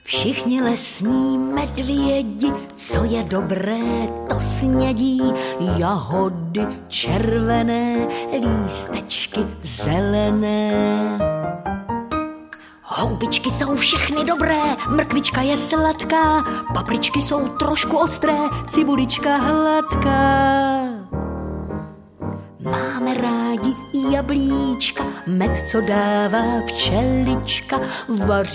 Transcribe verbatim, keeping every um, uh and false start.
Všichni lesní medvědi, co je dobré, to snědí. Jahody červené, lístečky zelené. Houbičky jsou všechny dobré, mrkvička je sladká, papričky jsou trošku ostré, cibulička hladká. Máme rádi jablíčka, med, co dává včelička, vaří